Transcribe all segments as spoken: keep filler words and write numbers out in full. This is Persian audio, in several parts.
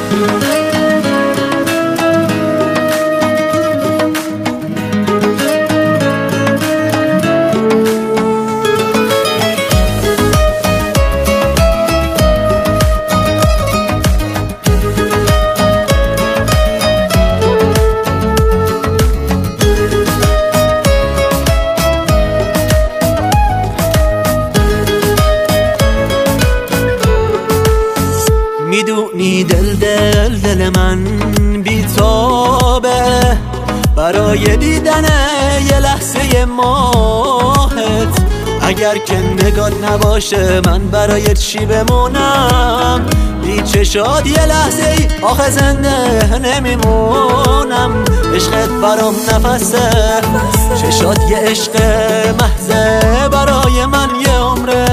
میدونی دل دل دل من بیتابه برای دیدن یه لحظه ماهت. اگر که نگات نباشه من برای چی بمونم؟ بی چشات یه لحظه ای آخه زنده نمیمونم. عشقت برام نفسه، چشات یه عشق محضه، برای من یه عمره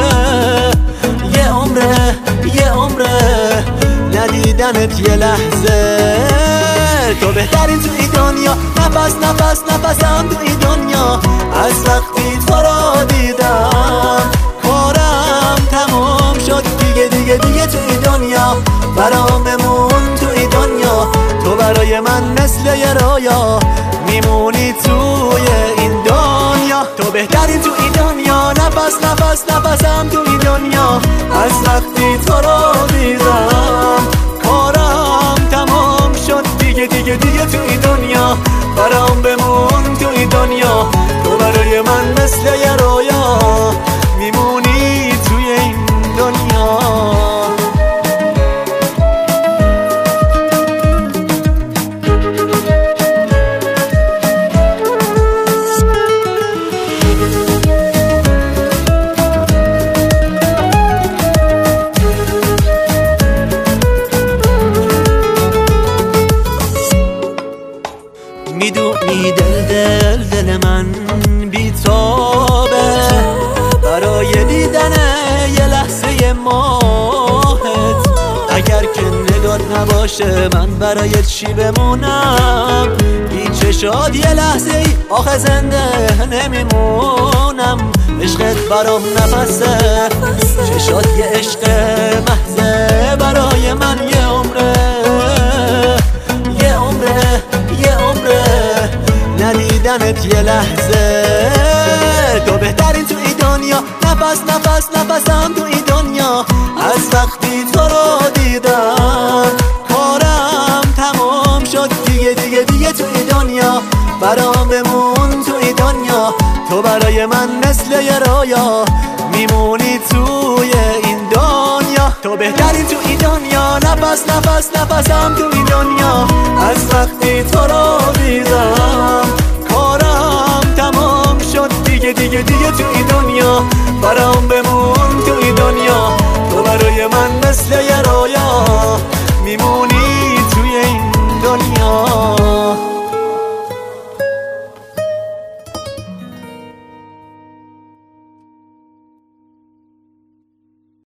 یه عمره یه عمره ندیدنت یه لحظه. تو بهترین تو این دنیا، نفس نفس نفسم تو این دنیا. از وقتی تو رو دیدم کارم تمام شد دیگه دیگه دیگه تو این دنیا برام بمون تو این دنیا. تو برای من مثل یه رویا میمونی توی این دنیا. تو بهترین تو این دنیا، نفس نفس نفسم تو این دنیا. از وقتی تو رو دیدم کارم تمام شد دیگه دیگه دیگه تو این دنیا برام بمون تو این دنیا. تو برای من مثل یه رویا میمونی توی این دنیا. میدونی دل دل دل من بیتابه برای دیدن یه لحظه ماهت. اگر که نگات نباشه من برای چی بمونم؟ بی چشات یه لحظه ای آخه زنده نمیمونم. عشقت برام نفسه، چشات یه عشق محضه، برای من یه عمره یه عمره یه عمره ندیدنت یه لحظه. تو بهترین تو این دنیا، نفس نفس نفسم تو این دنیا. از وقتی تو رو دیدم کارم تمام شد دیگه دیگه دیگه تو این دنیا برام بمون تو این دنیا. تو برای من مثل یه رویا میمونی توی این دنیا. تو بهترین تو این دنیا، نفس نفس نفسم تو این دنیا. از وقتی تو رو دیدم